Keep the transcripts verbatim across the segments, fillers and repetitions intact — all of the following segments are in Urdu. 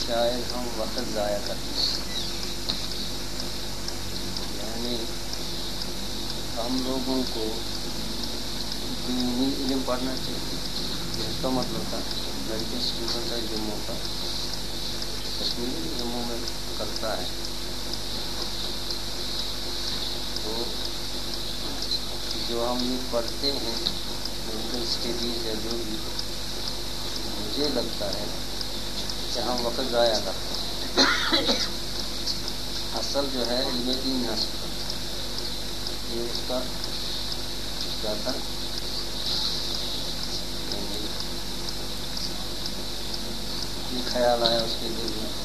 شاید ہم وقت ضائع کرتے ہیں. یعنی ہم لوگوں کو دینی علم پڑھنا چاہیے. اس کا مطلب تھا میڈیکل اسٹوڈنٹ ہے جموں کا، کشمیری جموں میں کرتا ہے، تو جو ہم یہ پڑھتے ہیں میڈیکل اسٹڈیز یا جو بھی، مجھے لگتا ہے کہ ہم وقت ضائع کرتے ہیں. اصل جو ہے علم دین نصب یہ اس کا کیا تھا، یہ خیال آیا اس کے دل میں،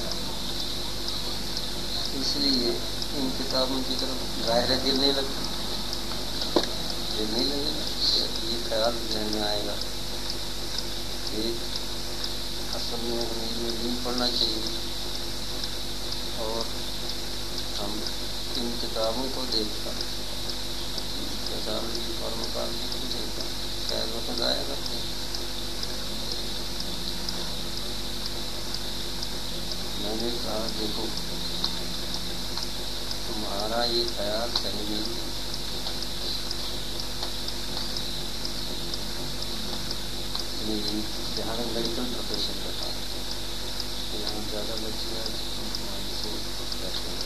اس لیے ان کتابوں کی طرف ظاہر دل نہیں لگتا، دل نہیں لگے گا. یہ خیال ذہن میں آئے گا کہ اصل میں ہمیں یہ دین پڑھنا چاہیے، اور ہم ان کتابوں کو دیکھ کر کتابی اور مقابلے کو دیکھ کر شاید وقت ضائع کرتے ہیں. میں نے کہا دیکھو تمہارا یہ خیال صحیح نہیں ہے. جہاں تک میڈیکل پروفیشن کا تھا یہاں زیادہ بچیاں سے بیٹھے ہیں.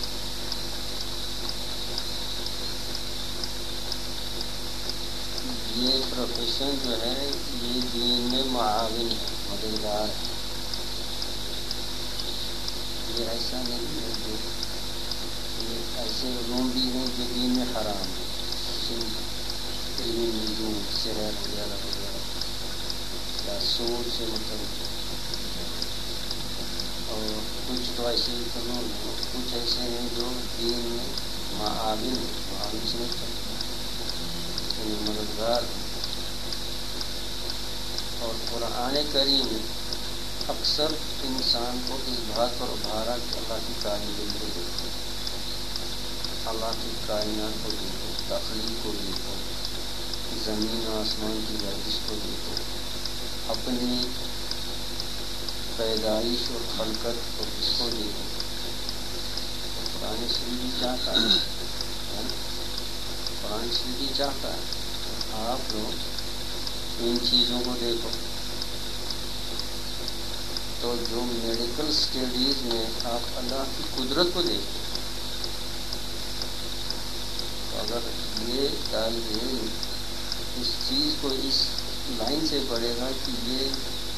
یہ پروفیشن جو ہے یہ دین میں معاون ہے، مددگار ہے. یہ ایسا نہیں ہے جو یہ ایسے علوم بھی ہیں جو دین میں حرام ہیں، علمی نجوم، سحر وغیرہ وغیرہ یا سود سے متعلق، اور کچھ تو ایسے فنون ہیں، کچھ ایسے ہیں جو دین میں معاون ہیں، معاون سے یعنی مددگار. اور قرآن کریم اکثر انسان کو اس بات پر ابھارا کہ اللہ کی کائنات کو دیکھو، اللہ کی کائنات کو دیکھو، تخلیق کو دیکھو، زمین و آسمان کی گردش کو دیکھو، اپنی پیدائش اور خلقت کو اس کو دیکھو. قرآن شریف چاہتا ہے قرآن شریف چاہتا ہے آپ لوگ ان چیزوں کو دیکھو. تو جو میڈیکل اسٹڈیز میں آپ اللہ کی قدرت کو دیکھیں، تو اگر یہ طالب علم اس چیز کو اس لائن سے پڑھے گا کہ یہ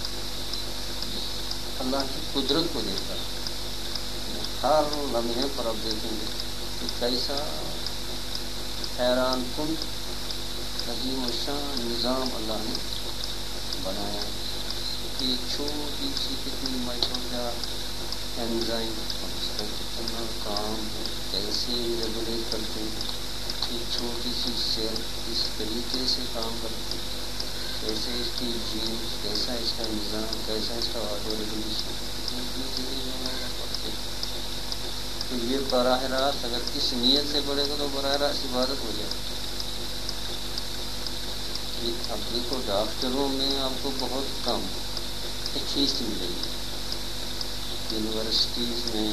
اللہ کی قدرت کو دیکھ کر ہر لمحے پر اب دیکھیں گے کہ کیسا حیران کن عظیم الشان نظام اللہ نے بنایا. کہ چھوٹی سی کتنی مائکرو انزائم اس کا کتنا کام ہے، کیسے ریگولیٹ کرتے ہیں، ایک چھوٹی سی سیل اس طریقے سے کام کرتی ہے، کیسے اس کی جینس، کیسا اس کا نظام، کیسا اس کا آٹو ریگولیشن، اتنی چیزیں جو ہم پڑھتے ہیں. تو یہ براہ راست اگر اس نیت سے پڑھے گا تو براہ راست عبادت ہو جائے. اب دیکھو ڈاکٹروں میں آپ کو بہت کم فیس ملے گی. یونیورسٹیز میں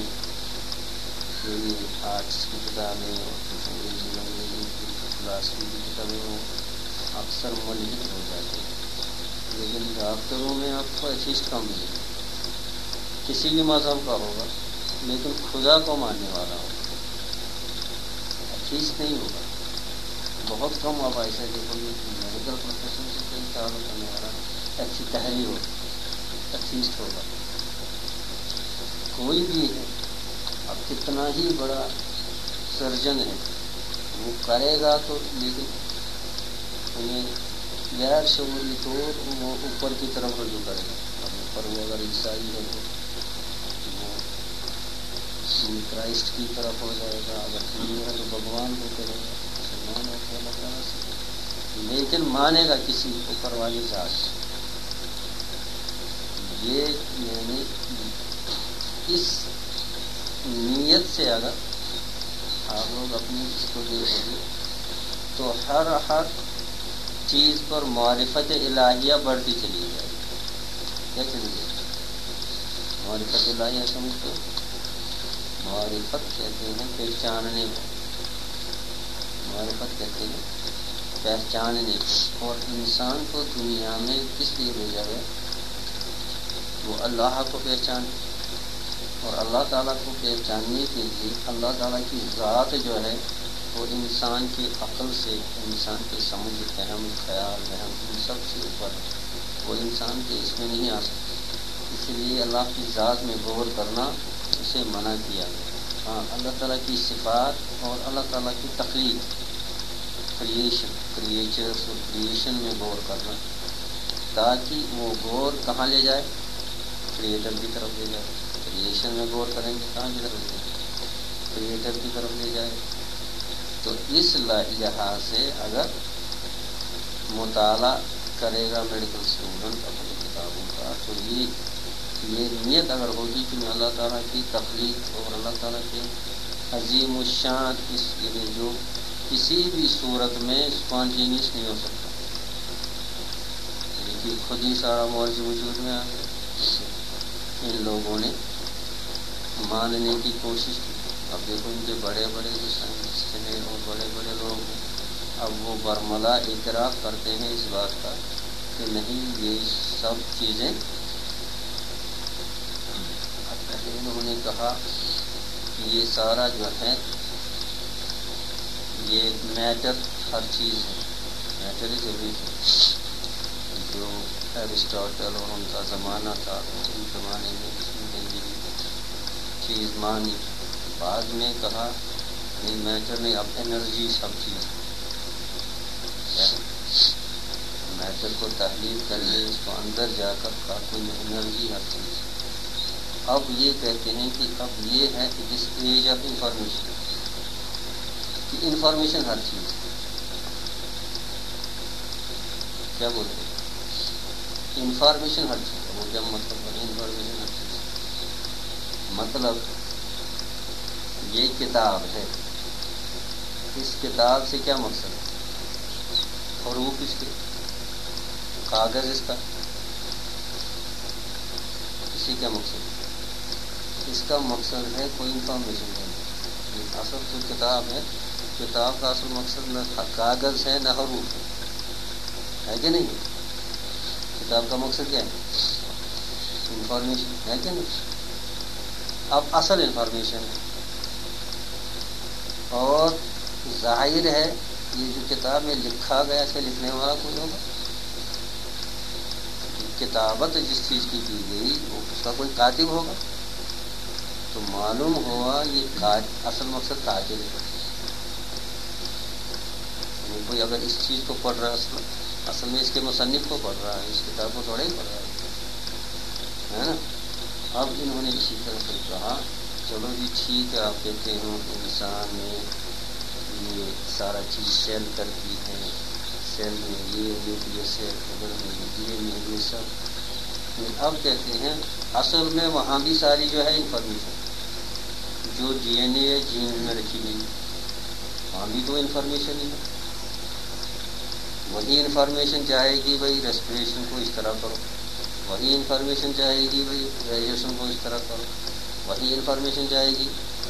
آرٹس کی کتابیں اور کچھ انگریزی انگریزی کی فلاسفی کی کتابیں وہ اکثر ملحد ہو جاتے ہیں، لیکن ڈاکٹروں میں آپ کو فیس کم ملے گی. کسی بھی مذہب کا ہوگا لیکن خدا کو ماننے والا ہوگا، فیس نہیں ہوگا. بہت کم آپ ایسا دیکھو گے میڈیکل پروفیشن سے کوئی تعلق کرنے والا اچھی تحریر ہوگی، فیسٹ ہوگا. کوئی بھی ہے اب کتنا ہی بڑا سرجن ہے وہ کرے گا تو، لیکن انہیں غیر شعوری طور وہ اوپر کی طرف رجوع کرے گا. اوپر وہ اگر عیسائی ہے تو وہ کرائسٹ کی طرف ہو جائے گا، اگر ہندو ہے تو بھگوان کو کرے گا، مسلمان ہے تو اللہ تعالیٰ سے، لیکن مانے گا کسی اوپر والی ذات. یہ یعنی اس نیت سے اگر آپ لوگ اپنی اس کو دیکھیں گے تو ہر ہر چیز پر معرفت الہیہ بڑھتی چلی جائے گی. کیا چلی جائے گی؟ معرفت الہیہ سمجھتے ہو؟ معرفت کہتے ہیں پہچاننے کو، معرفت کہتے ہیں پہچاننے کو، اور انسان کو دنیا میں کس لیے بھیجا گیا؟ وہ اللہ کو پہچانے، اور اللہ تعالیٰ کو پہچاننے کے لیے اللہ تعالیٰ کی ذات جو ہے وہ انسان کی عقل سے، انسان کے سمجھ فہم خیال وہم ان سب سے اوپر ہے، وہ انسان کے اس میں نہیں آ سکتا، اس لیے اللہ کی ذات میں غور کرنا اسے منع کیا گیا۔ ہاں، اللہ تعالیٰ کی صفات اور اللہ تعالیٰ کی تخلیق، کریشن، کریچرس اور کریشن میں غور کرنا، تاکہ وہ غور کہاں لے جائے؟ کریٹر کی طرف لے جائے۔ کریشن میں غور کریں گے کہاں کی طرف لے جائے؟ کریٹر کی طرف لے جائے۔ تو اس لحاظ سے اگر مطالعہ کرے گا میڈیکل اسٹوڈنٹ اپنی کتابوں کا، تو یہ یہ نیت اگر ہوگی کہ میں اللہ تعالیٰ کی تخلیق اور اللہ تعالیٰ کے عظیم الشان اس یعنی جو کسی بھی صورت میں اسپونٹینیس نہیں ہو سکتا، لیکن خود ہی سارا معجزہ وجود میں آ گیا، ان لوگوں نے ماننے کی کوشش کی۔ اب دیکھو ان کے بڑے بڑے جو سائنسسٹ ہیں اور بڑے بڑے لوگ ہیں، اب وہ برملا اعتراف کرتے ہیں اس بات کا کہ نہیں یہ سب چیزیں، پہلے انہوں نے کہا کہ یہ سارا جو ہے یہ میٹر ہر چیز ہے، میٹر از ایوریتھنگ، جو ایرسٹاٹل اور ان کا زمانہ تھا ان زمانے میں اس میں یہ چیز مانی، بعد میں کہا نہیں میٹر نہیں، اب انرجی سب چیز ہے، میٹر کو تحلیل کر کے اس کو اندر جا کر کا کوئی انرجی ہر چیز۔ اب یہ کہتے ہیں کہ اب یہ ہے کہ دس ایج آف انفارمیشن، کہ انفارمیشن ہر چیز ہے۔ کیا بولتے ہیں؟ انفارمیشن ہر چیز ہے، وہ کیا مطلب ہے؟ انفارمیشن ہر چیز ہے مطلب یہ کتاب ہے، اس کتاب سے کیا مقصد ہے؟ حروف اس کے، کاغذ اس کا، اسی کا مقصد ہے۔ اس کا مقصد ہے کوئی انفارمیشن دینا۔ اصل جو کتاب ہے، کتاب کا اصل مقصد نہ کاغذ ہے نہ حروف ہے کہ نہیں؟ کتاب کا مقصد کیا ہے؟ انفارمیشن ہے کہ نہیں؟ اب اصل انفارمیشن ہے، اور ظاہر ہے یہ جو کتاب میں لکھا گیا اس کے لکھنے والا کوئی ہوگا، کتابت جس چیز کی کی گئی وہ اس کا کوئی کاتب ہوگا، تو معلوم ہوا یہ اصل مقصد کاتب ہے۔ کوئی اگر اس چیز کو پڑھ رہا ہے اصل میں اس کے مصنف کو پڑھ رہا ہے، اس کتاب کو تھوڑا ہی پڑھ رہا ہے نا۔ اب انہوں نے اسی طرح سے کہا چلو جی ٹھیک ہے، آپ کہتے ہیں انسان میں یہ سارا چیز سیل کرتی ہے، سیل میں یہ نیوکلیس ہے، خبر میں یہ میں یہ سب۔ اب کہتے ہیں اصل میں وہاں بھی ساری جو ہے انفارمیشن جو ڈی این اے جین میں رکھی گئی، وہاں بھی تو انفارمیشن ہی ہے۔ وہی انفارمیشن چاہے گی بھائی ریسپریشن کو اس طرح کرو، وہی انفارمیشن چاہے گی بھائی ریڈیشن کو اس طرح کرو، وہی انفارمیشن چاہے گی۔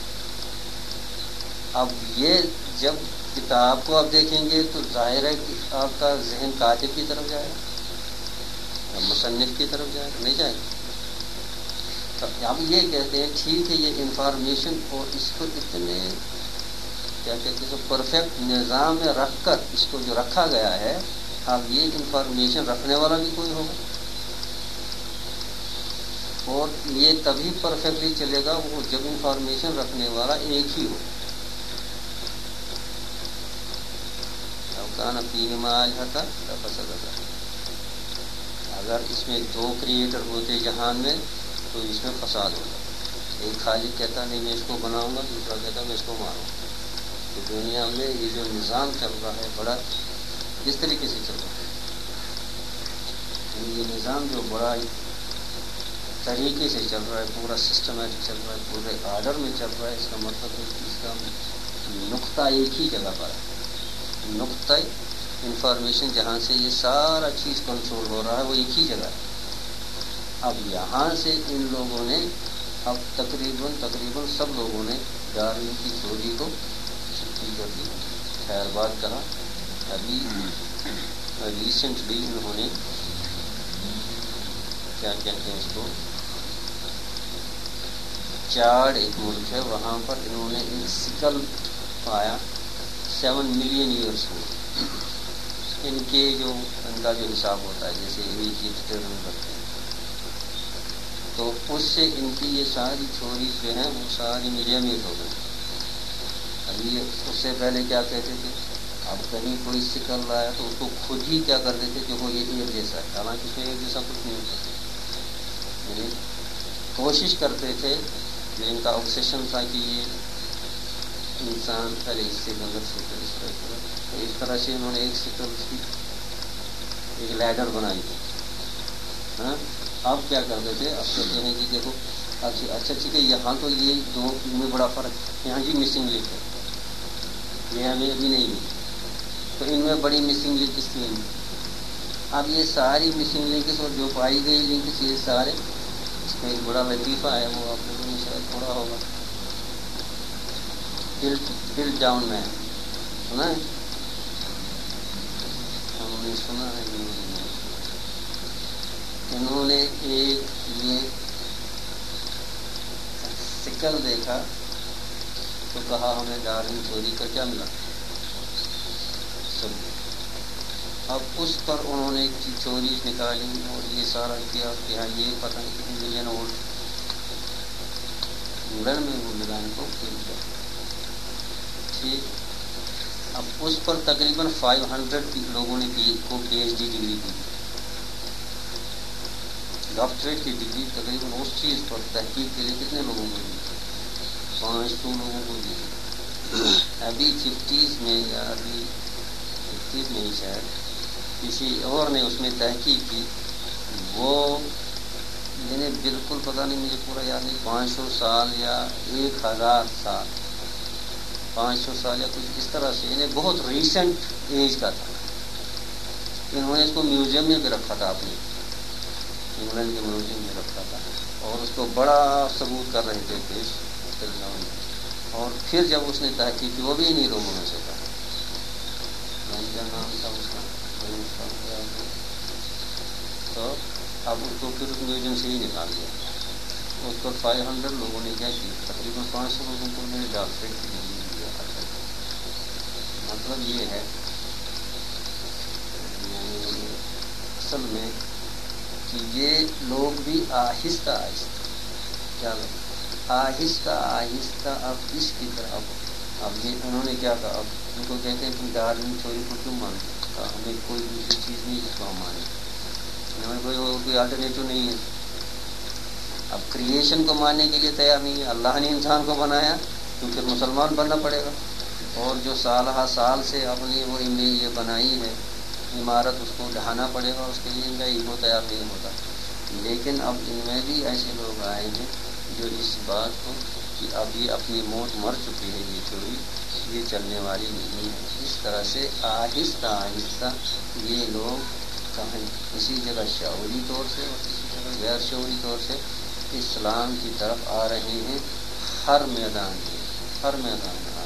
اب یہ جب کتاب کو آپ دیکھیں گے تو ظاہر ہے کہ آپ کا ذہن کاتب کی طرف جائے گا، مصنف کی طرف جائے گا، نہیں جائے گا۔ اب یہ کہتے ہیں ٹھیک ہے یہ انفارمیشن اور اس کو اتنے کیا کہتے ہیں پرفیکٹ نظام میں رکھ کر اس کو جو رکھا گیا ہے، اب یہ انفارمیشن رکھنے والا بھی کوئی ہوگا، اور یہ تبھی پرفیکٹلی چلے گا وہ جب انفارمیشن رکھنے والا ایک ہی ہو۔ اب کہاں فیہ ما الہۃ لفسدتا، اگر اس میں دو کریٹر ہوتے جہان میں تو اس میں فساد ہوگا۔ ایک خالق کہتا نہیں میں اس کو بناؤں گا، دوسرا کہتا میں اس کو ماروں گا۔ تو دنیا میں یہ جو نظام چل رہا ہے بڑا کس طریقے سے چل رہا ہے، یہ نظام جو بڑا طریقے سے چل رہا ہے، پورا سسٹمیٹک چل رہا ہے، پورے آرڈر میں چل رہا ہے، اس کا مطلب ہے کہ اس کا نقطہ ایک ہی جگہ پر ہے، نقطہ انفارمیشن جہاں سے یہ سارا چیز کنٹرول ہو رہا ہے وہ ایک ہی جگہ ہے۔ اب یہاں سے ان لوگوں نے اب تقریباً تقریباً سب لوگوں نے ڈارون کی تھیوری کو چھٹی کر دی. خیر بات کہا ابھی ریسنٹلی انہوں نے کیا کہتے ہیں اس کو، چاڈ ایک ملک ہے، وہاں پر انہوں نے ایک سکل پایا سیون ملین ایئرس ہو. ان کے جو ان کا جو حساب ہوتا ہے جیسے ایج ڈٹرمن کرتے ہیں، تو اس سے ان کی یہ ساری تھیوریز جو ہیں وہ ساری ملیمت ہو گئی. ابھی اس سے پہلے کیا کہتے تھے، اب کہیں کوئی سکل لایا تو اس کو خود ہی کیا کرتے تھے کہ وہ یہ ایک جیسا ہے، حالانکہ اس میں ایک جیسا کچھ نہیں ہوتا. یعنی کوشش کرتے تھے، جو ان کا آبسیشن تھا کہ یہ انسان پہلے اس سے غلط سے اس طرح تو اس طرح سے انہوں نے ایک سکل کی ایک لیڈر بنائی تھی. ہاں اب کیا کرتے تھے، اب کہتے ہیں کہ دیکھو اچھا اچھا ٹھیک ہے، یہاں تو یہ دو میں بڑا فرق، یہاں جی مسنگ لنک ہے، یہ ہمیں ابھی نہیں ملی، تو ان میں بڑی مسنگ لنک کس میں. اب یہ ساری مسنگ لنکس اور جو پائی گئی لنکس یہ سارے، اس میں ایک بڑا لطیفہ ہے، وہ آپ لوگوں نے شاید تھوڑا ہوگا، پل ڈاؤن میں سنا ہے، ہم نے سنا ہے. انہوں نے ایک یہ سکل دیکھا تو کہا ہمیں ڈارون تھیوری کا کیا ملا. اب اس پر انہوں نے تھیوریز نکالی اور یہ سارا کیا کہ ہاں یہ پتہ نہیں کتنے ملین وولٹ انگلینڈ میں وہ ملا ان کو ٹھیک. اب اس پر تقریباً فائیو ہنڈریڈ لوگوں نے کو پی ایچ ڈی ڈگری دی، ڈاکٹریٹ کی ڈگری تقریباً اس چیز پر تحقیق کے لیے کتنے لوگوں کو دی، پانچ سو لوگوں کو دی. ابھی ففٹیز میں یا ابھی ففٹیز میں ہی شاید کسی اور نے اس میں تحقیق کی، وہ میں نے بالکل پتہ نہیں، مجھے پورا یاد نہیں، پانچ سو سال یا ایک ہزار سال پانچ سو سال یا کچھ اس طرح سے، یعنی بہت ریسنٹ ایج کا تھا. انہوں نے اس کو میوزیم میں بھی رکھا تھا، اپنے انگلینڈ کے میوزیم میں رکھا تھا، اور اس کو بڑا ثبوت کر رہے تھے پیش. اور پھر جب اس نے تحقیق کی، وہ بھی انہیں لوگوں میں سے تھا، کیا نام تھا اس کا، تو اب اس کو پھر اس میوزیم سے ہی نکال دیا. اس پر فائیو ہنڈریڈ لوگوں نے کیا کی، تقریباً پانچ سو لوگوں کو میں نے ڈاکٹریٹ کی ڈگری دیا. مطلب یہ ہے اصل میں کہ یہ لوگ بھی آہستہ آہستہ کیا آہستہ آہستہ اب اس کی طرف، اب یہ انہوں نے کیا کہا، اب ان کو کہتے ہیں تم ڈارون تھیوری کو کیوں مانتے، ہمیں کوئی دوسری چیز نہیں جس کو ہم مانیں، ہمیں کوئی کوئی الٹرنیٹو نہیں ہے. اب کریشن کو ماننے کے لیے تیار نہیں ہے، اللہ نے انسان کو بنایا تو پھر مسلمان بننا پڑے گا، اور جو سالہ سال سے اپنی وہ یہ بنائی ہے عمارت اس کو ڈھانا پڑے گا، اس کے لیے ان کا ایگو تیار نہیں ہوتا. لیکن اب ان میں بھی ایسے لوگ آئے ہیں جو اس بات کو کہ اب یہ اپنی موت مر چکی ہے، یہ تھیوری یہ چلنے والی نہیں ہے. اس طرح سے آہستہ آہستہ یہ لوگ کہیں کسی جگہ شعوری طور سے اور کسی جگہ غیر شعوری طور سے اسلام کی طرف آ رہے ہیں. ہر میدان میں ہر میدان میں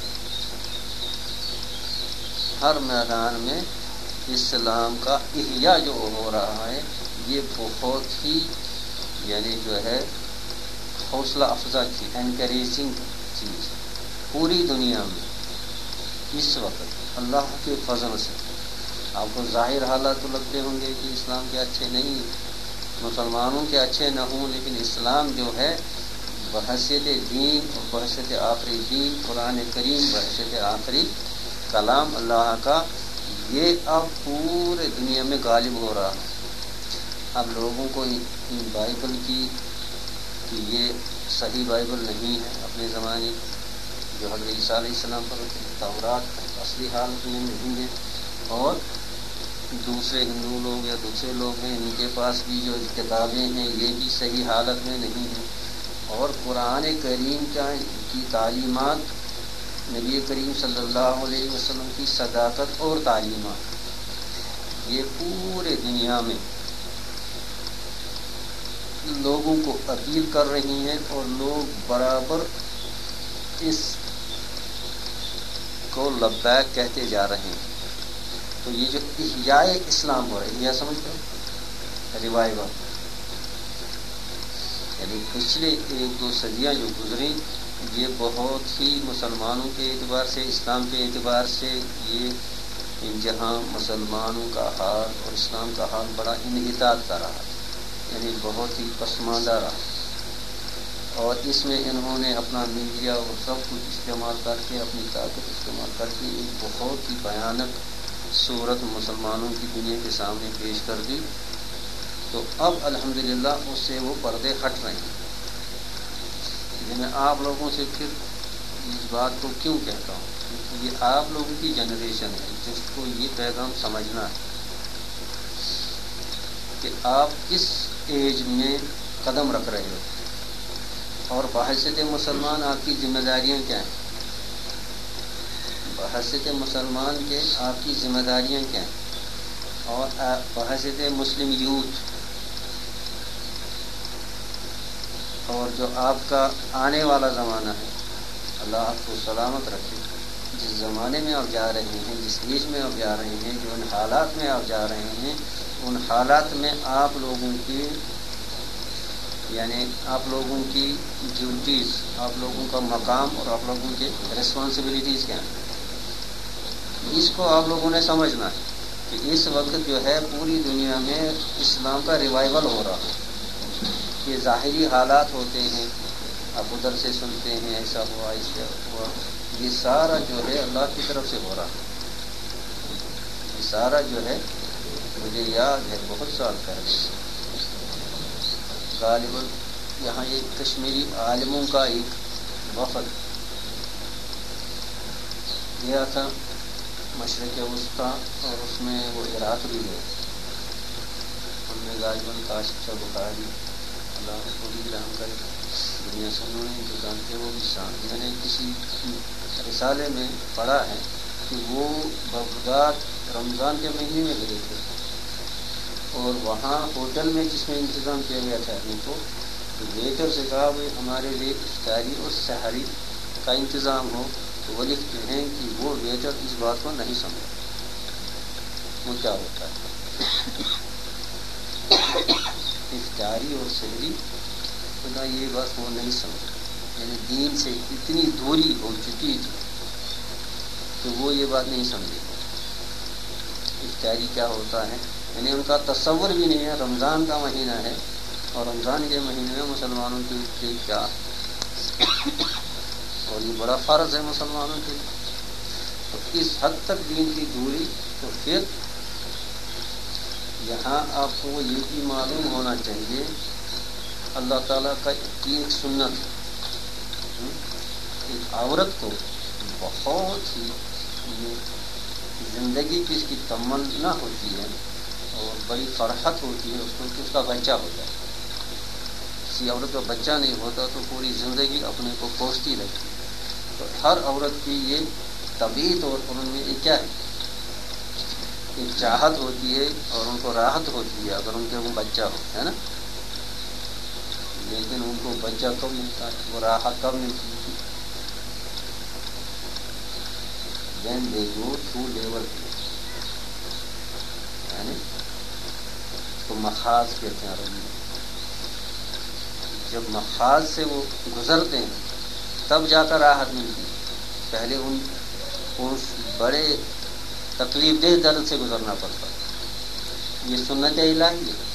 ہر میدان میں اسلام کا احیاء جو ہو رہا ہے، یہ بہت ہی یعنی جو ہے حوصلہ افزا کی انکریجنگ چیز پوری دنیا میں اس وقت اللہ کے فضل سے. آپ کو ظاہر حالات تو لگتے ہوں گے کہ اسلام کے اچھے نہیں، مسلمانوں کے اچھے نہ ہوں، لیکن اسلام جو ہے بحیثیت دین اور بحیثیت آخری دین، قرآن کریم بحیثیت آخری کلام اللہ کا، یہ اب پورے دنیا میں غالب ہو رہا ہے. اب لوگوں کو ان بائبل کی کہ یہ صحیح بائبل نہیں ہے اپنے زمانے جو حضرت عیسیٰ علیہ السلام پر تورات اصلی حالت میں نہیں ہے، اور دوسرے ہندو لوگ یا دوسرے لوگ ہیں ان کے پاس بھی جو کتابیں ہیں یہ بھی صحیح حالت میں نہیں ہیں، اور قرآن کریم کا کی تعلیمات، نبی کریم صلی اللہ علیہ وسلم کی صداقت اور تعلیمات، یہ پورے دنیا میں لوگوں کو اپیل کر رہی ہیں اور لوگ برابر اس کو لبیک کہتے جا رہے ہیں. تو یہ جو احیاء اسلام ہو رہا ہے، یہ سمجھتے ہو ریوائول، یعنی پچھلے ایک دو صدیاں جو گزری یہ بہت ہی مسلمانوں کے اعتبار سے، اسلام کے اعتبار سے یہ جہاں مسلمانوں کا حال اور اسلام کا حال بڑا انحطاط کا رہا، یعنی بہت ہی پسماندہ رہا، اور اس میں انہوں نے اپنا میڈیا اور سب کچھ استعمال کر کے، اپنی طاقت استعمال کر کے ایک بہت ہی بھیانک صورت مسلمانوں کی دنیا کے سامنے پیش کر دی. تو اب الحمدللہ اس سے وہ پردے ہٹ رہے ہیں. میں آپ لوگوں سے پھر اس بات کو کیوں کہتا ہوں، کیونکہ یہ آپ لوگوں کی جنریشن ہے جس کو یہ پیغام سمجھنا ہے کہ آپ کس ایج میں قدم رکھ رہے ہو، اور بحیثیت مسلمان آپ کی ذمہ داریاں کیا ہیں. بحیثیت مسلمان کے آپ کی ذمہ داریاں کیا ہیں، اور بحیثیت مسلم یوتھ، اور جو آپ کا آنے والا زمانہ ہے، اللہ آپ کو سلامت رکھے. جس زمانے میں آپ جا رہے ہیں، جس ایج میں آپ جا رہے ہیں، جو ان حالات میں آپ جا رہے ہیں، ان حالات میں آپ لوگوں کی یعنی آپ لوگوں کی ڈیوٹیز، آپ لوگوں کا مقام اور آپ لوگوں کی ریسپانسبلٹیز کیا ہیں، اس کو آپ لوگوں نے سمجھنا ہے کہ اس وقت جو ہے پوری دنیا میں اسلام کا ریوائول ہو رہا ہے. یہ ظاہری حالات ہوتے ہیں، آپ ادھر سے سنتے ہیں ایسا ہوا ایسا ہوا، یہ سارا جو ہے اللہ کی طرف سے ہو رہا ہے. یہ سارا جو ہے مجھے یاد ہے بہت سال پہلے غالباً یہاں ایک کشمیری عالموں کا ایک وفد گیا تھا مشرق وسطیٰ، اور اس میں وہ عراق بھی گئے. ان میں غالباً کاشف شاہ بخاری، اللہ اس کو بھی رحم کرے، دنیا سے انہوں نے انتظام کیا، وہ بھی شان. میں نے کسی رسالے میں پڑھا ہے کہ وہ بغداد رمضان کے مہینے میں گئے تھے، اور وہاں ہوٹل میں جس میں انتظام کیا گیا تھا ان کو، تو ویٹر سے کہا بھائی ہمارے لیے افطاری اور سحری کا انتظام ہو. تو وہ لکھتے ہیں کہ وہ ویٹر اس بات کو نہیں سمجھا وہ کیا ہوتا ہے افطاری اور سحری، خدا یہ بات وہ نہیں سمجھا. یعنی دین سے اتنی دوری ہو چکی تھی کہ وہ یہ بات نہیں سمجھے افطاری کیا ہوتا ہے. یعنی ان کا تصور بھی نہیں ہے. رمضان کا مہینہ ہے اور رمضان کے مہینے میں مسلمانوں کے لیے کیا، اور یہ بڑا فرض ہے مسلمانوں کے لیے. تو اس حد تک دین کی دوری. تو پھر یہاں آپ کو یہ بھی معلوم ہونا چاہیے اللہ تعالیٰ کا ایک سنت ہے، ایک عورت کو بہت ہی زندگی کی اس کی تمنا ہوتی ہے اور بڑی فرحت ہوتی ہے اس کو کہ اس کا بچہ ہو جائے. کسی عورت کا بچہ نہیں ہوتا تو پوری زندگی اپنے کو کوستی رہتی ہے. تو ہر عورت کی یہ طبیعی طور پر ان میں یہ کیا ہے، ایک چاہت ہوتی ہے اور ان کو راحت ہوتی ہے اگر ان کے وہ بچہ ہو، ہے نا. لیکن ان کو بچہ کب ملتا ہے، وہ راحت کب ملتی ہے، when they go through labor یعنی تو مخاض کہتے ہیں عربی میں. جب مخاض سے وہ گزرتے ہیں تب جا کر راحت ملتی ہے. پہلے ان کو بڑے تکلیف دہ درد سے گزرنا پڑتا. یہ سنت الہی ہے،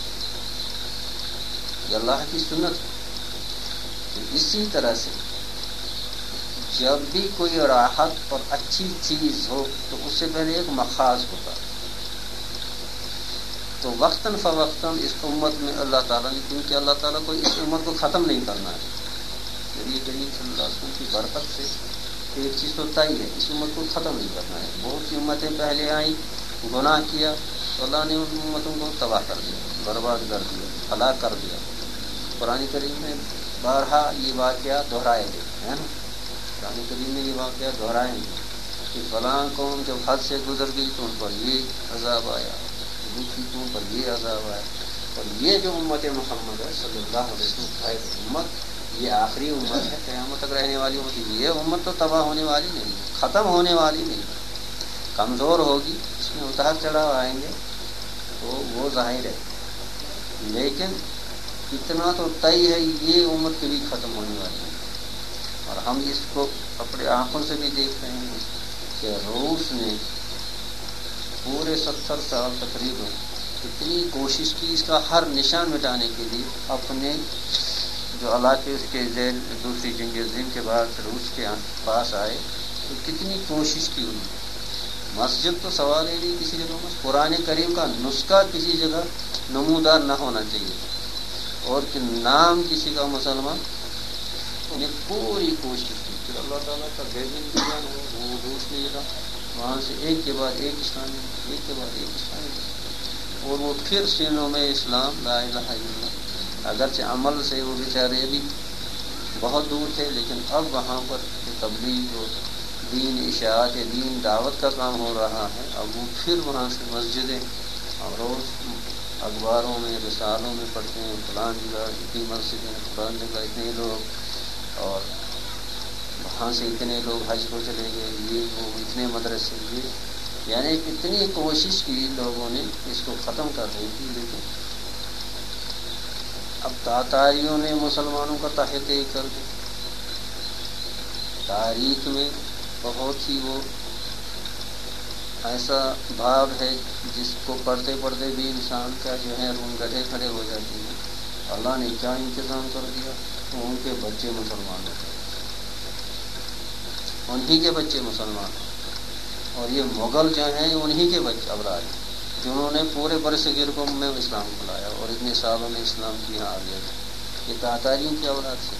یہ اللہ کی سنت ہے. اسی طرح سے جب بھی کوئی راحت اور اچھی چیز ہو تو اس سے پہلے ایک مخاض ہوتا ہے. تو وقتاً فوقتاً اس امت میں اللہ تعالیٰ نے، کیونکہ اللہ تعالیٰ کو اس امت کو ختم نہیں کرنا ہے، نبی کریم صلی اللہ علیہ وسلم کی برکت سے ایک چیز تو طے ہے، اس امت کو ختم نہیں کرنا ہے. بہت سی امتیں پہلے آئیں، گناہ کیا تو اللہ نے ان امتوں کو تباہ کر دیا، برباد کر دیا، ہلاک کر دیا. قرآن کریم میں بارہا یہ واقعہ دہرائے گئے ہیں نا. قرآن کریم میں یہ واقعہ دہرائیں گے کہ فلاں قوم جب حد سے گزر گئی تو ان پر یہ عذاب آیا، دوسری قوم پر یہ عذاب آیا. اور یہ جو امت محمد ہے صلی اللہ علیہ وسلم کی امت، یہ آخری امت ہے، قیامت تک رہنے والی امت. یہ امت تو تباہ ہونے والی نہیں، ختم ہونے والی نہیں، کمزور ہوگی، اس میں اتار چڑھاؤ آئیں گے تو وہ ظاہر ہے، لیکن اتنا تو طے ہے یہ امت کبھی ختم ہونے والی ہے. اور ہم اس کو اپنے آنکھوں سے بھی دیکھ رہے ہیں کہ روس نے پورے ستر سال تقریباً اتنی کوشش کی اس کا ہر نشان مٹانے کے لیے. اپنے جو علاقے اس کے زیر دوسری جنگ عظیم کے بعد روس کے پاس آئے تو کتنی کوشش کی انہوں نے. مسجد تو سوال ہی نہیں کسی جگہ میں، قرآن کریم کا نسخہ کسی جگہ نمودار نہ ہونا چاہیے، اور کہ نام کسی کا مسلمان نے پوری کوشش کی. پھر اللہ تعالیٰ کا بہترین بیان ہو، وہ روس نے جگہ وہاں سے ایک کے بعد ایک اسلامی ایک کے بعد ایک اسلامی، اور وہ پھر سینوں میں اسلام لا الہ الا اللہ. اگرچہ عمل سے وہ بیچارے ابھی بہت دور تھے، لیکن اب وہاں پر تبلیغ اور دین اشاعت دین دعوت کا کام ہو رہا ہے. اب وہ پھر وہاں سے مسجدیں اور روز اخباروں میں رسالوں میں پڑھتے ہیں فلان جگہ اتنی مسجدیں، فلان جگہ اتنے لوگ، اور وہاں سے اتنے لوگ حج کو چلے گئے، یہ وہ اتنے مدرسے، یہ یعنی اتنی کوشش کی لوگوں نے اس کو ختم کرنے کی. لیکن اب تاتاریوں نے مسلمانوں کا تحت کر دیا. تاریخ میں بہت ہی وہ ایسا باب ہے جس کو پڑھتے پڑھتے بھی انسان کا جو ہے روم گڈھے کھڑے ہو جاتے ہیں. اللہ نے کیا انتظام کر دیا، تو ان کے بچے مسلمان ہو گئے، انہی کے بچے مسلمان ہو. اور یہ مغل جو ہیں انہی کے بچے اولاد ہیں جنہوں نے پورے برصغیر کو میں اسلام کو لایا اور اتنے سالوں میں اسلام کی یہاں آ گیا. یہ تاتاریوں کی اولاد سے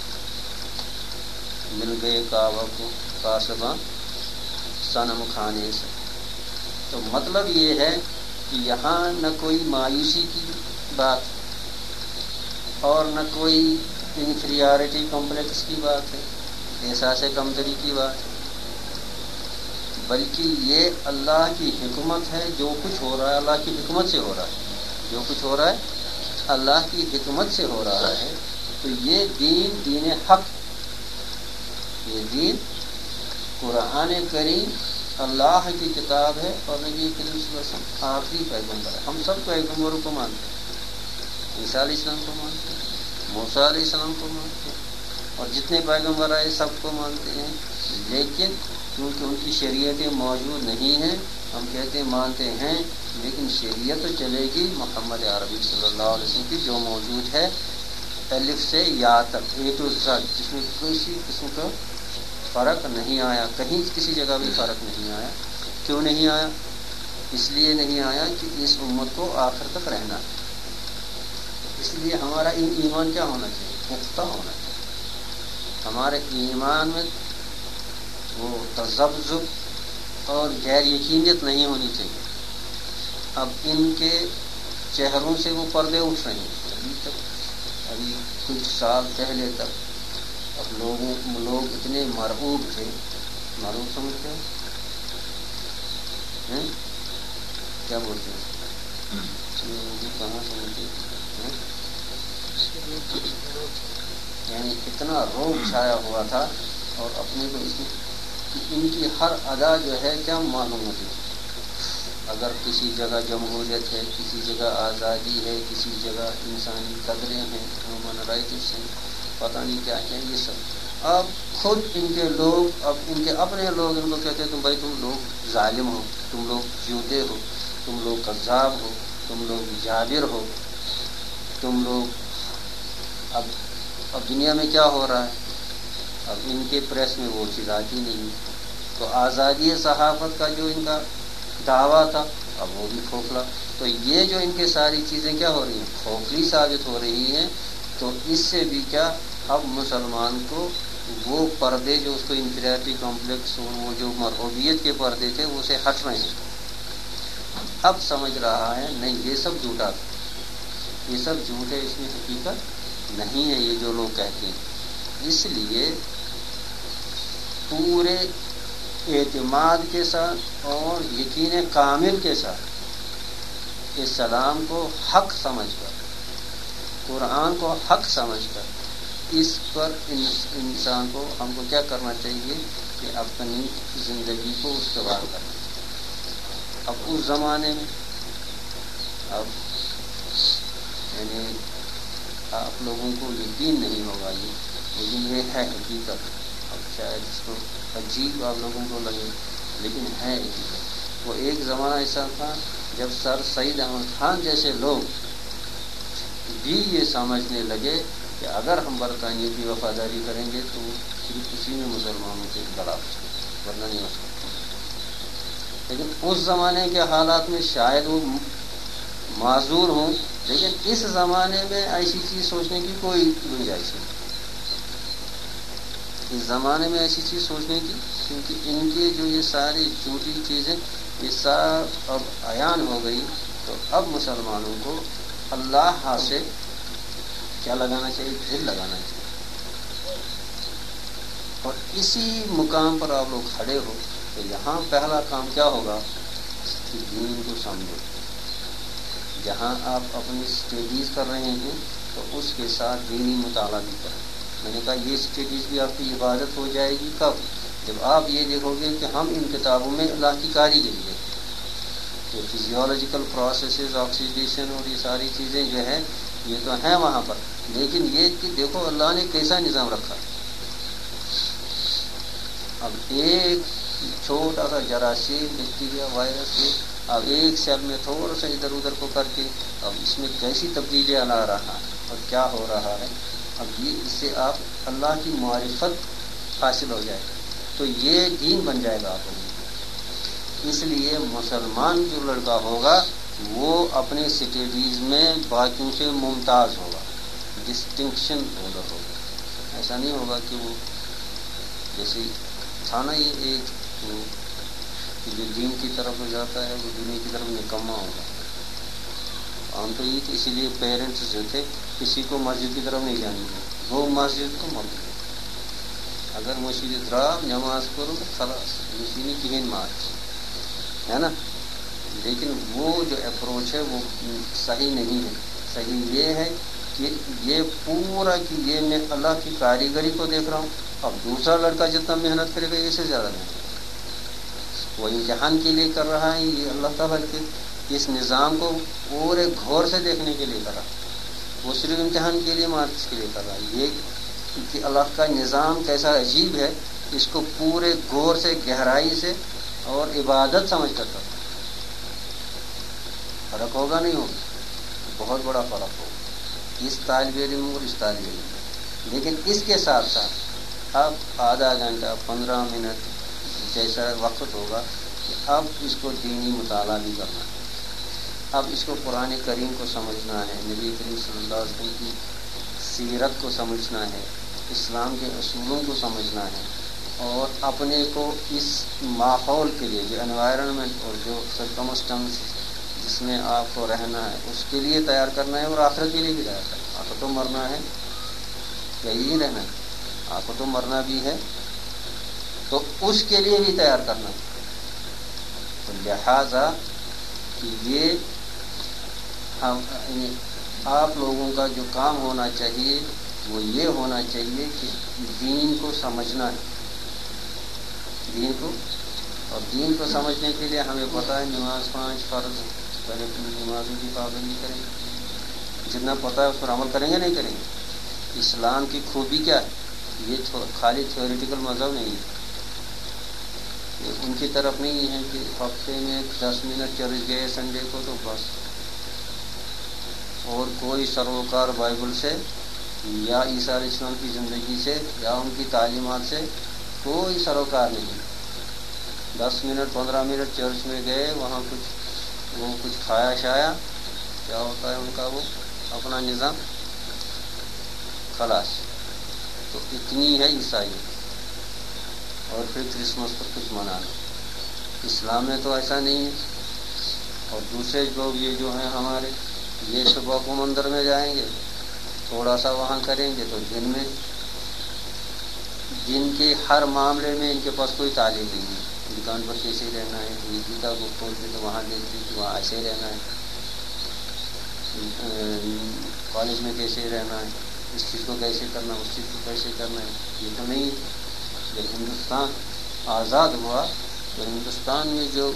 مل گئے کعبہ کو قاسباں صنم کھانے سے. تو مطلب یہ ہے کہ یہاں نہ کوئی مایوسی کی بات اور نہ کوئی انفیریارٹی کمپلیکس کی بات ہے، احساس کمتری کی بات ہے، بلکہ یہ اللہ کی حکمت ہے. جو کچھ ہو رہا ہے اللہ کی حکمت سے ہو رہا ہے، جو کچھ ہو رہا ہے اللہ کی حکمت سے ہو رہا ہے. تو یہ دین دین حق، یہ دین قرآن کریم اللہ کی کتاب ہے، اور نبی کریم صلی اللہ علیہ وسلم آخری پیغمبر ہے. ہم سب پیغمبروں کو مانتے ہیں، عیسیٰ علیہ السلام کو مانتے ہیں، موسیٰ علیہ السلام کو مانتے ہیں، اور جتنے پیغمبر آئے سب کو مانتے ہیں. لیکن کیونکہ ان کی شریعتیں موجود نہیں ہیں، ہم کہتے ہیں مانتے ہیں، لیکن شریعت تو چلے گی محمد عربی صلی اللہ علیہ وسلم کی جو موجود ہے الف سے یا تک اے ٹو زیڈ، جس میں کسی قسم کا فرق نہیں آیا، کہیں کسی جگہ بھی فرق نہیں آیا. کیوں نہیں آیا؟ اس لیے نہیں آیا کہ اس امت کو آخر تک رہنا ہے. اس لیے ہمارا ایمان کیا ہونا چاہیے؟ پختہ ہونا چاہیے. ہمارے ایمان میں وہ تذبذب اور غیر یقینیت نہیں ہونی چاہیے. اب ان کے چہروں سے وہ پردے اٹھ رہے ہیں. ابھی تک ابھی کچھ سال پہلے تک اب لوگوں لوگ اتنے مرعوب تھے، مرعوب سمجھتے ہیں کیا بولتے ہیں کہاں سمجھتے ہیں، یعنی اتنا روب چھایا ہوا تھا، اور اپنے کو اس میں ان کی ہر ادا جو ہے کیا معلوم ہوتی ہے. اگر کسی جگہ جمہوریت ہے، کسی جگہ آزادی ہے، کسی جگہ انسانی قدریں ہیں، ہیومن رائٹس ہیں، پتہ نہیں کیا کیا یہ سب. اب خود ان کے لوگ، اب ان کے اپنے لوگ ان کو کہتے ہیں تم بھائی تم لوگ ظالم ہو، تم لوگ جھوٹے ہو، تم لوگ کذاب ہو، تم لوگ جابر ہو، تم لوگ. اب اب دنیا میں کیا ہو رہا ہے؟ اب ان کے پریس میں وہ چیز آتی نہیں. تو آزادی صحافت کا جو ان کا دعویٰ تھا اب وہ بھی کھوکھلا. تو یہ جو ان کے ساری چیزیں کیا ہو رہی ہیں؟ کھوکھلی ثابت ہو رہی ہیں. تو اس سے بھی کیا اب مسلمان کو وہ پردے جو اس کو انفیریٹی کمپلیکس، وہ جو مرعوبیت کے پردے تھے وہ سے ہٹ رہے ہیں. اب سمجھ رہا ہے نہیں یہ سب جھوٹا تھا، یہ سب جھوٹ ہے، اس میں حقیقت نہیں ہے یہ جو لوگ کہتے ہیں. اس لیے پورے اعتماد کے ساتھ اور یقین کامل کے ساتھ اسلام کو حق سمجھ کر، قرآن کو حق سمجھ کر اس پر انسان کو ہم کو کیا کرنا چاہیے کہ اپنی زندگی کو استوار کرنا۔ اب اس زمانے میں اب یعنی آپ لوگوں کو یقین نہیں ہوگا یہ، لیکن یہ ہے حقیقت۔ اب شاید اس کو عجیب آپ لوگوں کو لگے، لیکن ہے حقیقت۔ وہ ایک زمانہ ایسا تھا جب سر سید احمد خان جیسے لوگ بھی یہ سمجھنے لگے کہ اگر ہم برطانیہ کی وفاداری کریں گے تو صرف اسی میں مسلمانوں کے گلا ورنہ نہیں ہو سکتا۔ لیکن اس زمانے کے حالات میں شاید وہ معذور ہوں، لیکن اس زمانے میں ایسی چیز سوچنے کی کوئی گنجائش نہیں۔ اس زمانے میں ایسی چیز سوچنے کی، کیونکہ ان کے جو یہ ساری جھوٹی چیزیں یہ سب اب عیان ہو گئی، تو اب مسلمانوں کو اللہ ہاتھ سے کیا لگانا چاہیے؟ دل لگانا چاہیے۔ اور اسی مقام پر آپ لوگ کھڑے ہو تو یہاں پہلا کام کیا ہوگا کہ دین کو سمجھو۔ جہاں آپ اپنی اسٹڈیز کر رہے ہیں تو اس کے ساتھ دینی مطالعہ بھی کریں۔ میں نے کہا یہ اسٹڈیز بھی آپ کی عبادت ہو جائے گی کب؟ جب آپ یہ دیکھو گے کہ ہم ان کتابوں میں اللہ کی کاریگری ہے، تو فزیولوجیکل پروسیسز، آکسیڈیشن اور یہ ساری چیزیں جو ہے یہ تو ہیں وہاں پر، لیکن یہ کہ دیکھو اللہ نے کیسا نظام رکھا۔ اب ایک چھوٹا سا جراثیم، بیکٹیریا، وائرس سے اب ایک سیل میں تھوڑا سا ادھر ادھر کو کر کے اب اس میں کیسی تبدیلیاں لا رہا ہے اور کیا ہو رہا ہے۔ اب یہ اس سے آپ اللہ کی معرفت حاصل ہو جائے تو یہ دین بن جائے گا آپ کو۔ اس لیے مسلمان جو لڑکا ہوگا وہ اپنے اسٹڈیز میں باقیوں سے ممتاز ہوگا، ڈسٹنکشن ہولڈر ہوگا۔ ایسا نہیں ہوگا کہ وہ جیسے تھا نا یہ ایک کہ جو دین کی طرف ہو جاتا ہے وہ دنیا کی طرف نکما ہوگا۔ عام تو یہ کہ اسی لیے پیرنٹس جو تھے کسی کو مسجد کی طرف نہیں جانے دیں، وہ مسجد کو مت دیں، اگر مسجد درا نماز پڑھو خلاص مسیح کہیں مارچ ہے نا۔ لیکن وہ جو اپروچ ہے وہ صحیح نہیں ہے۔ صحیح یہ ہے کہ یہ پورا کہ یہ میں اللہ کی کاریگری کو دیکھ رہا ہوں، اب دوسرا لڑکا جتنا محنت کرے گا اس سے زیادہ محنت وہ امتحان کے لیے کر رہا ہے، یہ اللہ تعالیٰ کے اس نظام کو پورے غور سے دیکھنے کے لیے کر رہا ہے، وہ صرف امتحان کے لیے مارکس کے لیے کر رہا ہے۔ یہ کہ اللہ کا نظام کیسا عجیب ہے، اس کو پورے غور سے گہرائی سے اور عبادت سمجھ کر کرتا ہے۔ فرق ہوگا نہیں ہوگا، بہت بڑا فرق ہوگا اس طالب علم اور اس طالب علم۔ لیکن اس کے ساتھ ساتھ اب آدھا گھنٹہ پندرہ منٹ جیسا وقت ہوگا کہ اب اس کو دینی مطالعہ بھی کرنا ہے، اب اس کو قرآن کریم کو سمجھنا ہے، نبی کریم صلی اللہ علیہ وسلم کی سیرت کو سمجھنا ہے، اسلام کے اصولوں کو سمجھنا ہے، اور اپنے کو اس ماحول کے لیے جو انوائرنمنٹ اور جو سرکمسٹنس جس میں آپ کو رہنا ہے اس کے لیے تیار کرنا ہے، اور آخرت کے لیے بھی تیار کرنا ہے۔ آپ کو تو مرنا ہے یا یہی رہنا ہے، آپ کو تو مرنا بھی ہے تو اس کے لیے بھی تیار کرنا ہے۔ تو لہذا یہ ہم آپ لوگوں کا جو کام ہونا چاہیے وہ یہ ہونا چاہیے کہ دین کو سمجھنا ہے، دین کو، اور دین کو سمجھنے کے لیے ہمیں پتہ ہے نماز پانچ فرض، پہلے نمازوں کی پابندی کریں گے، جتنا پتہ ہے اس پر عمل کریں گے نہیں کریں گے۔ اسلام کی خوبی کیا ہے؟ یہ خالی تھیوریٹیکل مذہب نہیں ہے، یہ ان کی طرف نہیں ہے کہ ہفتے میں دس منٹ چرچ گئے سنڈے کو تو بس، اور کوئی سروکار بائبل سے یا عیسیٰ علیہ السلام کی زندگی سے یا ان کی تعلیمات سے کوئی سروکار نہیں۔ دس منٹ پندرہ منٹ چرچ میں گئے، وہاں کچھ وہ کچھ کھایا شایا، کیا ہوتا ہے ان کا وہ اپنا نظام، خلاص۔ تو اتنی ہے عیسائیت، اور پھر کرسمس پر کچھ منانا۔ اسلام میں تو ایسا نہیں ہے۔ اور دوسرے لوگ یہ جو ہیں ہمارے، یہ صبح کو مندر میں جائیں گے، تھوڑا سا وہاں کریں گے، تو دن میں جن کے ہر معاملے میں ان کے پاس کوئی تعلیم نہیں ہے، دکان پر کیسے رہنا ہے، یہ گیتا کو کھول کے تو وہاں دیکھتے کہ وہاں ایسے رہنا ہے، کالج میں کیسے رہنا ہے، اس چیز کو کیسے کرنا، اس چیز کو کیسے کرنا ہے، یہ تو نہیں. جب ہندوستان آزاد ہوا تو ہندوستان میں جو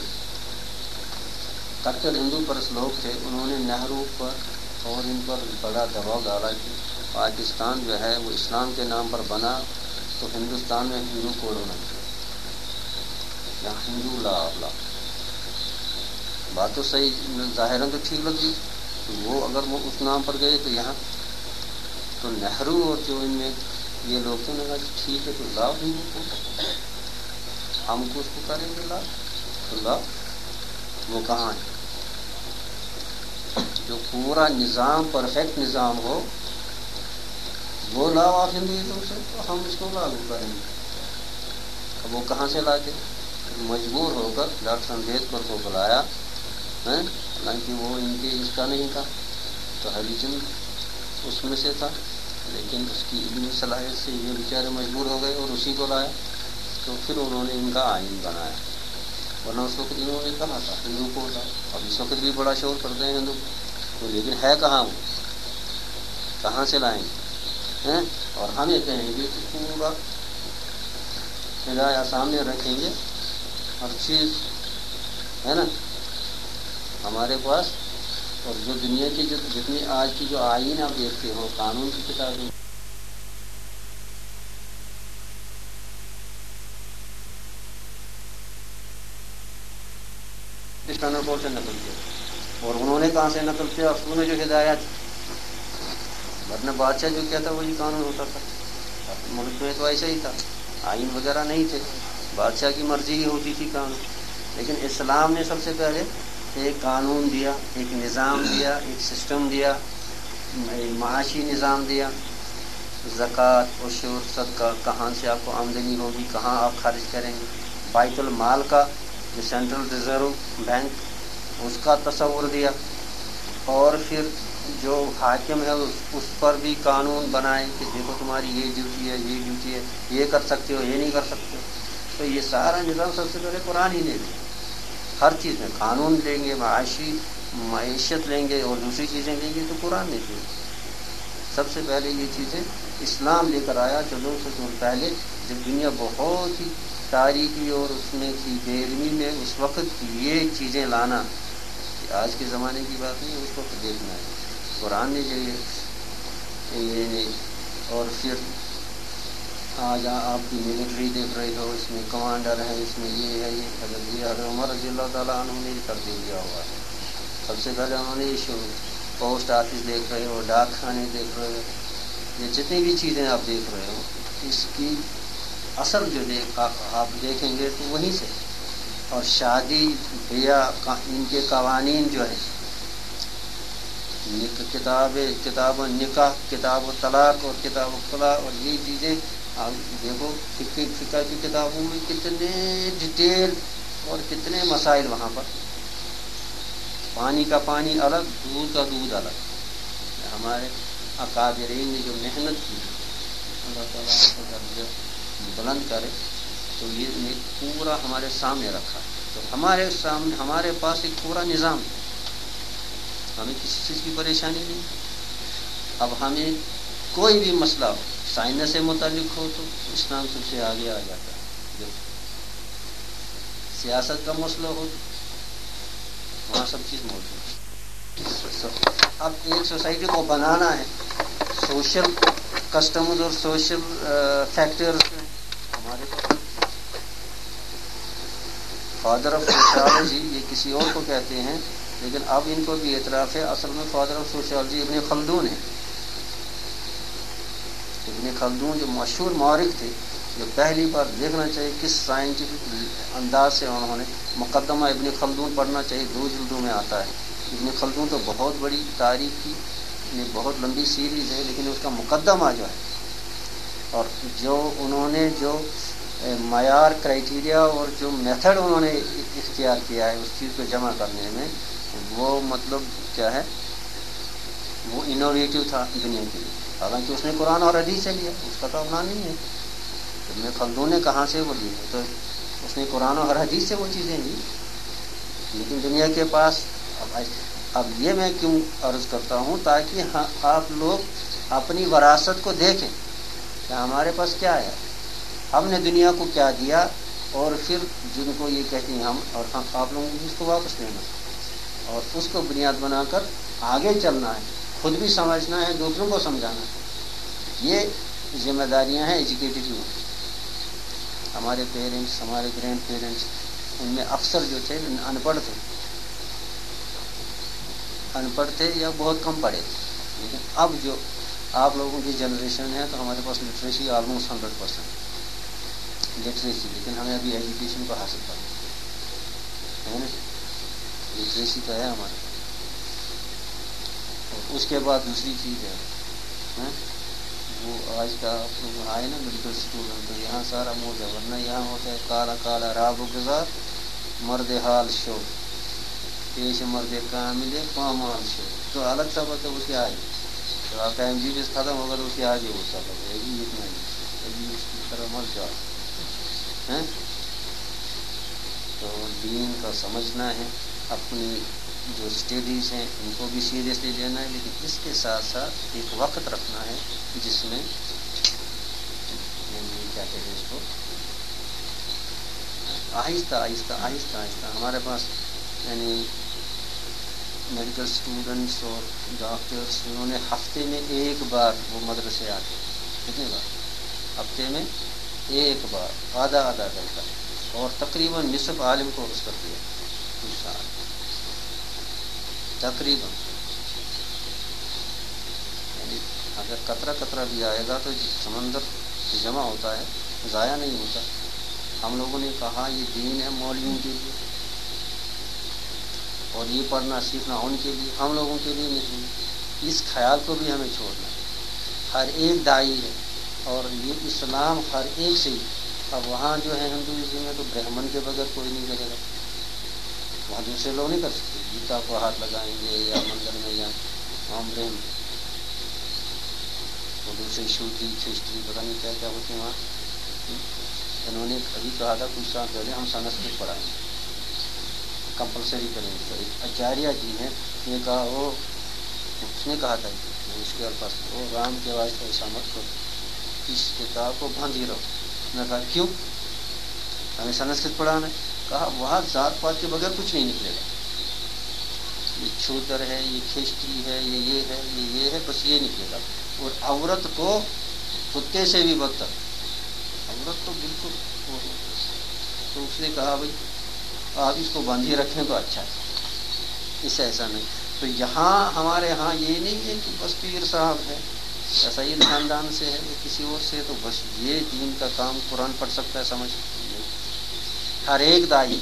کٹر ہندو پرست لوگ تھے انہوں نے نہرو پر اور ان پر بڑا دباؤ ڈالا کہ پاکستان جو ہے وہ اسلام کے نام پر بنا تو ہندوستان میں ہندو کوڈ ہونا چاہیے یا ہندو لا لا. بات تو صحیح ظاہراً تو ٹھیک لگی، تو وہ اگر وہ اس نام پر گئے تو یہاں تو نہرو اور جو ان میں یہ لوگ تو نے کہا ٹھیک ہے تو لاؤ ہندو کو، ہم کو اس کو کریں گے لاؤ تو لاؤ. وہ کہاں ہے؟ جو پورا نظام پرفیکٹ نظام ہو وہ لاؤ آپ ہندوازم سے تو ہم اس کو لاگو کریں گے. اب وہ کہاں سے لاتے؟ مجبور ہو کر ڈاکٹر امبیڈکر کو بلایا، حالانکہ وہ ان کے اس کا نہیں تھا، تو ہریجن اس میں سے تھا، لیکن اس کی علمی صلاحیت سے یہ بیچارے مجبور ہو گئے اور اسی کو لایا. تو پھر انہوں نے ان کا آئین بنایا، ورنہ اس وقت انہوں نے کہا تھا ہندو کو لاؤ. اب اس وقت بھی بڑا شور کرتے ہیں ہندو کو، لیکن ہے کہاں وہ، کہاں سے لائیں گے؟ اور ہم یہ کہیں گے کہ پورا ہدایہ سامنے رکھیں گے، ہر چیز ہے نا ہمارے پاس. اور جو دنیا کی جو جتنی آج کی جو آئین آپ دیکھتے ہو، قانون کی کتابیں پاکستان بورڈ سے نقل کیا، اور انہوں نے کہاں سے نقل کیا؟ اصول میں جو ہدایات، ورنہ بادشاہ جو کیا تھا وہی قانون ہوتا تھا. ملک میں تو ایسا ہی تھا، آئین وغیرہ نہیں تھے، بادشاہ کی مرضی ہی ہوتی تھی قانون. لیکن اسلام نے سب سے پہلے ایک قانون دیا، ایک نظام دیا، ایک سسٹم دیا، معاشی نظام دیا. زکوٰۃ، عشور، صدقہ کہاں سے آپ کو آمدنی ہوگی، کہاں آپ خرچ کریں گے، بیت المال کا جو سینٹرل ریزرو بینک اس کا تصور دیا. اور پھر جو حاکم ہے اس پر بھی قانون بنائے کہ دیکھو تمہاری یہ ڈیوٹی ہے، یہ ڈیوٹی ہے، یہ کر سکتے ہو، یہ نہیں کر سکتے ہو. تو یہ سارا نظام سب سے پہلے قرآن ہی نے دیا. ہر چیز میں قانون لیں گے، معاشی معیشت لیں گے اور دوسری چیزیں لیں گے تو قرآن نے دی. سب سے پہلے یہ چیزیں اسلام لے کر آیا. چلو سے دور پہلے جب دنیا بہت ہی تاریخی اور اس میں تھی بے علمی میں، اس وقت یہ چیزیں لانا کہ آج کے زمانے کی بات نہیں، اس وقت دیکھنا ہے قرآن نے جو یہ. اور پھر آج آپ کی ملٹری دیکھ رہے ہو، اس میں کمانڈر ہے، اس میں یہ ہے، یہ حضرت یہ حضرت عمر رضی اللہ تعالیٰ عنہ نے ترتیب دیا ہوا ہے. سب سے پہلے انہوں نے یہ پوسٹ آفس دیکھ رہے ہو، ڈاک خانے دیکھ رہے ہو، یہ جتنی بھی چیزیں آپ دیکھ رہے ہو اس کی اصل جو دیکھ آپ دیکھیں گے تو وہیں سے. اور شادی بیاہ ان کے قوانین جو ہے، کتاب کتاب و نکاح، کتاب و طلاق اور کتاب و خلا، اور یہ چیزیں آپ دیکھو فقہ فقہ کی کتابوں میں کتنے ڈیٹیل اور کتنے مسائل وہاں پر. پانی کا پانی الگ، دودھ کا دودھ الگ. ہمارے اکابرین نے جو محنت کی، اللہ تعالیٰ کو درجہ بلند کرے، تو یہ پورا ہمارے سامنے رکھا. تو ہمارے سامنے ہمارے پاس ایک پورا نظام ہے، ہمیں کسی چیز کی پریشانی نہیں. اب ہمیں کوئی بھی مسئلہ ہو، سائنس سے متعلق ہو تو اسلام سب سے آگے آ جاتا ہے. جب سیاست کا مسئلہ ہو تو وہاں سب چیز موجود ہے. اب ایک سوسائٹی کو بنانا ہے، سوشل کسٹمز اور سوشل فیکٹرز ہمارے فادر آف سوشالوجی یہ کسی اور کو کہتے ہیں، لیکن اب ان کو بھی اعتراف ہے. اصل میں فادر آف سوشالوجی ابن خلدون ہے. ابن خلدون جو مشہور مورخ تھے، جو پہلی بار دیکھنا چاہیے کس سائنٹیفک انداز سے انہوں نے مقدمہ ابن خلدون پڑھنا چاہیے، دو جلدوں میں آتا ہے. ابن خلدون تو بہت بڑی تاریخ کی بہت لمبی سیریز ہے، لیکن اس کا مقدمہ جو ہے اور جو انہوں نے جو معیار کرائیٹیریا اور جو میتھڈ انہوں نے اختیار کیا ہے اس چیز کو جمع کرنے میں، وہ مطلب کیا ہے، وہ انوویٹو تھا دنیا کے لیے. حالانکہ اس نے قرآن اور حدیث سے لیا، اس کا تو اپنا نہیں ہے. ابن خلدون نے کہاں سے وہ لی ہے؟ تو اس نے قرآن اور حدیث سے وہ چیزیں لی. لیکن دنیا کے پاس اب یہ میں کیوں عرض کرتا ہوں؟ تاکہ آپ لوگ اپنی وراثت کو دیکھیں کہ ہمارے پاس کیا ہے، ہم نے دنیا کو کیا دیا، اور پھر جن کو یہ کہتے ہیں ہم اور ہم آپ لوگوں کو اس کو واپس لینا اور اس کو بنیاد بنا کر آگے چلنا ہے، خود بھی سمجھنا ہے، دوسروں کو سمجھانا ہے۔ یہ ذمہ داریاں ہیں ایجوکیٹڈ لوگوں کی۔ ہمارے پیرنٹس، ہمارے گرینڈ پیرنٹس، ان میں اکثر جو تھے ان پڑھ تھے ان پڑھ تھے یا بہت کم پڑھے تھے، لیکن اب جو آپ لوگوں کی جنریشن ہے تو ہمارے پاس literacy almost hundred percent literacy, لیکن ہمیں ابھی ایجوکیشن کو حاصل کرنا ہے نا، لٹریسی کا ہے ہمارے۔ اور اس کے بعد دوسری چیز ہے وہ آج کا آپ لوگ آئے نا میڈیکل اسٹوڈنٹ، تو یہاں سارا موج ہے، ورنہ یہاں ہوتا ہے کالا کالا راب و گزار مرد حال شو پیش مرد کامل پامال شو، تو الگ سبق ہے اس کے آگے، تو آپ کا ایم جی بیس ختم ہوگا تو اس کے آگے وہ سبق ہے، ابھی اتنا ہی، ابھی اس کی طرح مت جاؤ۔ تو دین کا سمجھنا ہے، اپنی جو اسٹڈیز ہیں ان کو بھی سیریسلی لینا ہے، لیکن اس کے ساتھ ساتھ ایک وقت رکھنا ہے جس میں کیا کہتے ہیں اس کو، آہستہ آہستہ آہستہ آہستہ ہمارے پاس یعنی میڈیکل اسٹوڈنٹس اور ڈاکٹرس انہوں نے ہفتے میں ایک بار وہ مدرسے آتے، کتنی بار؟ ہفتے میں ایک بار آدھا آدھا گھنٹہ، اور تقریباً نصف عالم کو اس کر دیا انشاءاللہ تقریباً، یعنی اگر قطرہ قطرہ بھی آئے گا تو سمندر جمع ہوتا ہے، ضائع نہیں ہوتا۔ ہم لوگوں نے کہا یہ دین ہے مولویوں کے لیے، اور یہ پڑھنا سیکھنا ان کے لیے، ہم لوگوں کے لیے نہیں۔ اس خیال کو بھی ہمیں چھوڑنا ہے، ہر ایک داعی ہے، اور یہ اسلام ہر ایک سے ہی۔ اب وہاں جو ہے ہندوازم میں تو برہمن کے بغیر کوئی نہیں کرے گا، وہاں دوسرے لوگ نہیں کر سکتے، گیتا کو ہاتھ لگائیں گے یا مندر میں یا عام برہم، وہ دوسرے شوٹری چھشتری پتہ نہیں کیا کیا ہوتے ہیں وہاں۔ انہوں نے ابھی کہا تھا کچھ سال پہلے ہم سنسکرت پڑھائیں گے، کمپلسری کریں گے۔ تو ایک آچاریہ جی ہیں، یہ کہا وہ اس نے کہا تھا اس کے الفاظ وہ رام کے واسطے ایسا مت کرو، اس کتاب کو بند ہی رہو۔ میں کہا کیوں؟ ہمیں سنسکرت پڑھانا ہے؟ کہا وہاں ذات پات کے بغیر کچھ نہیں نکلے گا، یہ چھوتر ہے، یہ کھیشتری ہے، یہ یہ ہے، یہ یہ ہے، بس یہ نکلے گا۔ اور عورت کو کتے سے بھی بدتر، عورت تو بالکل، تو اس نے کہا بھائی آپ اس کو بند ہی رکھیں تو اچھا ہے، اس سے ایسا نہیں۔ تو یہاں ہمارے ہاں یہ نہیں ہے کہ بس پیر صاحب ہے یا سید خاندان سے ہے یا کسی اور سے، تو بس یہ دین کا کام قرآن پڑھ سکتا ہے سمجھ، ہر ایک داعی۔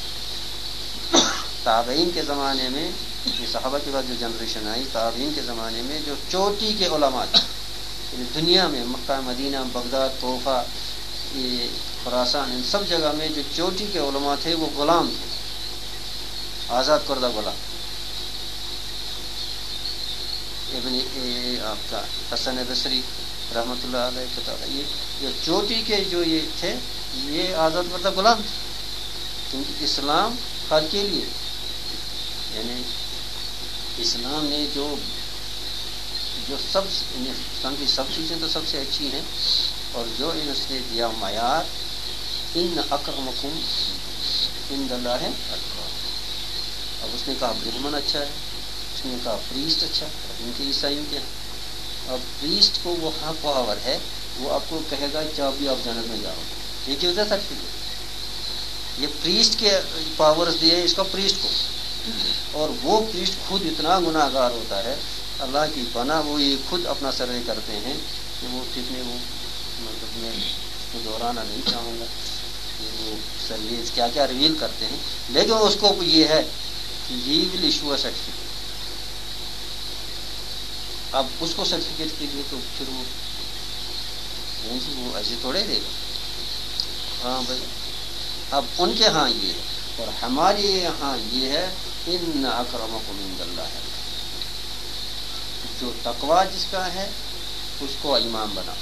تابعین کے زمانے میں، یہ صحابہ کے بعد جو جنریشن آئی، تابعین کے زمانے میں جو چوٹی کے علماء تھے یعنی دنیا میں، مکہ مدینہ بغداد کوفہ یہ خراسان، ان سب جگہ میں جو چوٹی کے علماء تھے وہ غلام تھے، آزاد کردہ غلام۔ ابن آپ کا حسن بصری رحمۃ اللہ علیہ کتاب، یہ جو چوٹی کے جو یہ تھے یہ آزاد کردہ غلام تھے، کیونکہ اسلام ہر کے لیے، یعنی اسلام نے جو جو سب اسلام کی سب چیزیں تو سب سے اچھی ہیں، اور جو ان اس نے دیا معیار، ان اکرمکم عند اللہ اتقاکم۔ اب اس نے کہا برہمن اچھا ہے، اس نے کہا پریسٹ اچھا ہے، ان کے عیسائیوں کے اب پریسٹ کو وہ ہاں پاور ہے، وہ آپ کو کہے گا چاہو بھی آپ جنت میں جاؤ، یہ کیوں ہے سرٹیفکیٹ، یہ پریسٹ کے پاورز دیے اس کو پریسٹ کو، اور وہ پریسٹ خود اتنا گناہ گار ہوتا ہے، اللہ کی پناہ، وہ یہ خود اپنا سروے کرتے ہیں کہ وہ کتنے، وہ مطلب میں اس کو دہرانا نہیں چاہوں گا کہ وہ سرویز کیا کیا ریویل کرتے ہیں، لیکن اس کو یہ ہے کہ یہ ول ایشو اے سرٹیفکیٹ۔ اب اس کو سرٹیفکیٹ کے لیے تو پھر وہ وہ ایسے تھوڑے دے گا، ہاں بھائی۔ اب ان کے ہاں یہ ہے، اور ہمارے یہاں یہ ہے ان اکرمکم عند اللہ، جو تقویٰ جس کا ہے اس کو امام بنا۔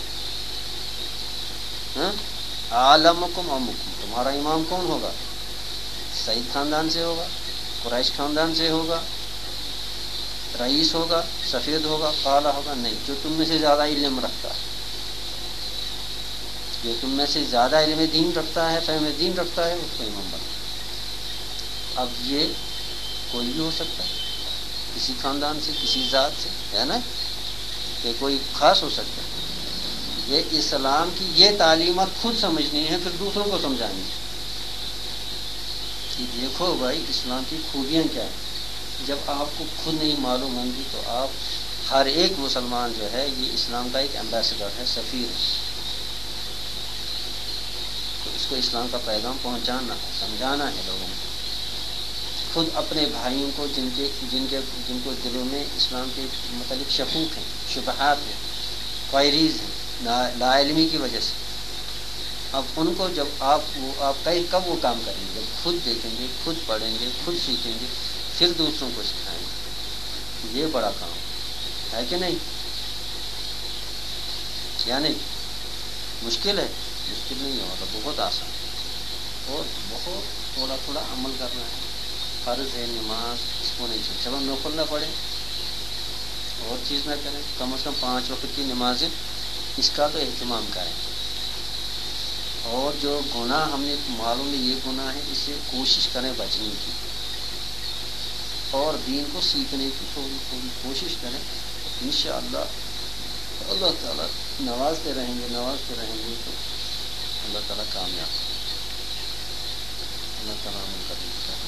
عالمکم امکم، تمہارا امام کون ہوگا؟ سعید خاندان سے ہوگا، قریش خاندان سے ہوگا، رئیس ہوگا، سفید ہوگا، کالا ہوگا، نہیں، جو تم میں سے زیادہ علم رکھتا ہے، جو تم میں سے زیادہ علم دین رکھتا ہے، فہم دین رکھتا ہے، اس کو امام بنا۔ اب یہ کوئی بھی ہو سکتا ہے، کسی خاندان سے، کسی ذات سے، ہے نا، کہ کوئی خاص ہو سکتا ہے۔ یہ اسلام کی یہ تعلیمات خود سمجھنی ہے، پھر دوسروں کو سمجھانی ہے کہ دیکھو بھائی اسلام کی خوبیاں کیا ہیں۔ جب آپ کو خود نہیں معلوم ہوں گی تو آپ، ہر ایک مسلمان جو ہے یہ اسلام کا ایک ایمبیسڈر ہے، سفیر ہے، تو اس کو اسلام کا پیغام پہنچانا ہے، سمجھانا ہے لوگوں کو۔ خود اپنے بھائیوں کو جن کے جن کے جن کو دلوں میں اسلام کے متعلق شکوک ہیں، شبہات ہیں، کوائریز ہیں لا علمی کی وجہ سے، اب ان کو جب آپ وہ آپ کئی کب وہ کام کریں گے؟ جب خود دیکھیں گے، خود پڑھیں گے، خود سیکھیں گے، پھر دوسروں کو سکھائیں گے۔ یہ بڑا کام ہے کہ نہیں؟ یا نہیں؟ مشکل ہے؟ مشکل نہیں ہوگا، بہت آسان ہے، اور بہت تھوڑا تھوڑا عمل کرنا ہے۔ فرض ہے نماز، اس کو نہیں چھوڑ، چلو نوفل نہ پڑھیں، اور چیز نہ کریں، کم از کم پانچ وقت کی نمازیں اس کا تو اہتمام کریں۔ اور جو گناہ ہم نے معلوم ہے یہ گناہ ہے، اس سے کوشش کریں بچنے کی، اور دین کو سیکھنے کی تھوڑی تھوڑی کوشش کریں۔ انشاءاللہ اللہ تعالیٰ نوازتے رہیں گے نوازتے رہیں گے تو اللہ تعالیٰ کامیاب، اللہ تعالیٰ ہم کا